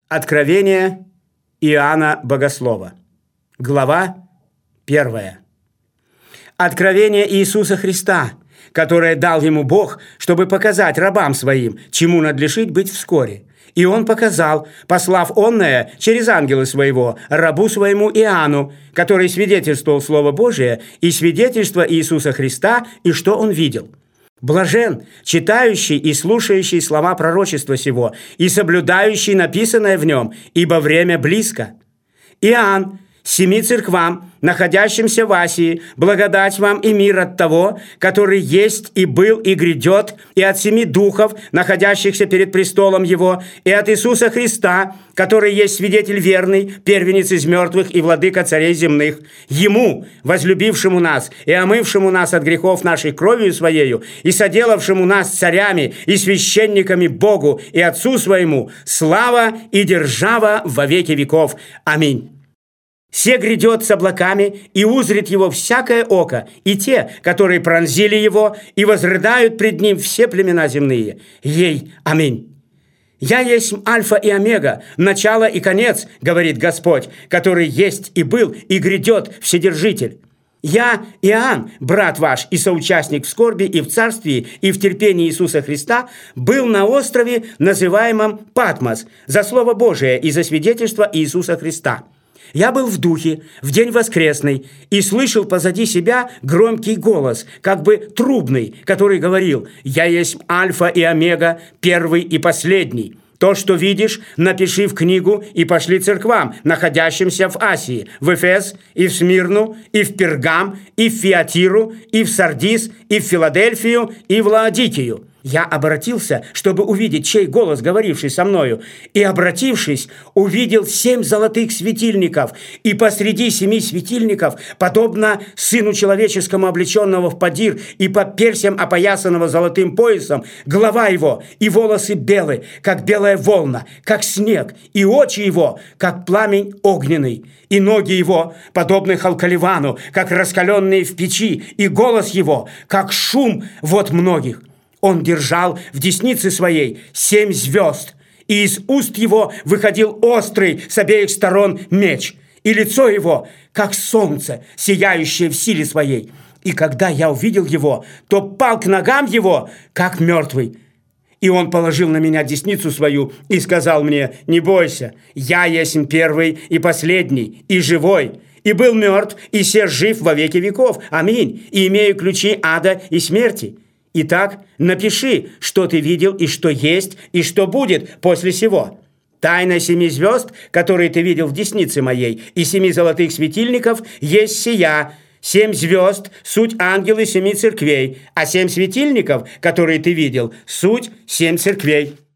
Откровение Иоанна Богослова. Глава 1. Откровение Иисуса Христа, которое дал ему Бог, чтобы показать рабам своим, чему надлежит быть вскоре. И он показал, послав онное через ангела своего, рабу своему Иоанну, который свидетельствовал Слово Божие и свидетельство Иисуса Христа, и что он видел. Блажен, читающий и слушающий слова пророчества сего, и соблюдающий написанное в нем, ибо время близко. Иоанн, 7 церквам, находящимся в Асии, благодать вам и мир от того, который есть и был и грядет, и от 7 духов, находящихся перед престолом его, и от Иисуса Христа, который есть свидетель верный, первенец из мертвых и владыка царей земных, ему, возлюбившему нас и омывшему нас от грехов нашей кровью своею, и соделавшему нас царями и священниками Богу и Отцу своему, слава и держава во веки веков. Аминь. «Се грядет с облаками, и узрит его всякое око, и те, которые пронзили его, и возрыдают пред ним все племена земные. Ей, аминь. Я есть Альфа и Омега, начало и конец, говорит Господь, который есть и был, и грядет Вседержитель. Я, Иоанн, брат ваш и соучастник в скорби и в царствии и в терпении Иисуса Христа, был на острове, называемом Патмос, за Слово Божие и за свидетельство Иисуса Христа. Я был в духе, в день воскресный, и слышал позади себя громкий голос, как бы трубный, который говорил: «Я есть Альфа и Омега, первый и последний. То, что видишь, напиши в книгу и пошли церквам, находящимся в Асии, в Эфес, и в Смирну, и в Пергам, и в Фиатиру, и в Сардис, и в Филадельфию, и в Лаодикию». Я обратился, чтобы увидеть, чей голос, говоривший со мною, и, обратившись, увидел 7 золотых светильников, и посреди 7 светильников, подобно Сыну Человеческому, облеченного в подир и по персям опоясанного золотым поясом, голова его и волосы белые, как белая волна, как снег, и очи его, как пламень огненный, и ноги его, подобны халкаливану, как раскаленные в печи, и голос его, как шум вод многих. Он держал в деснице своей 7 звезд, и из уст его выходил острый с обеих сторон меч, и лицо его, как солнце, сияющее в силе своей. И когда я увидел его, то пал к ногам его, как мертвый. И он положил на меня десницу свою и сказал мне: «Не бойся, я есть первый и последний, и живой, и был мертв, и се жив во веки веков. Аминь, и имею ключи ада и смерти. Итак, напиши, что ты видел, и что есть, и что будет после сего. Тайна 7 звезд, которые ты видел в деснице моей, и 7 золотых светильников, есть сия. 7 звезд – суть ангелы 7 церквей, а 7 светильников, которые ты видел, суть 7 церквей».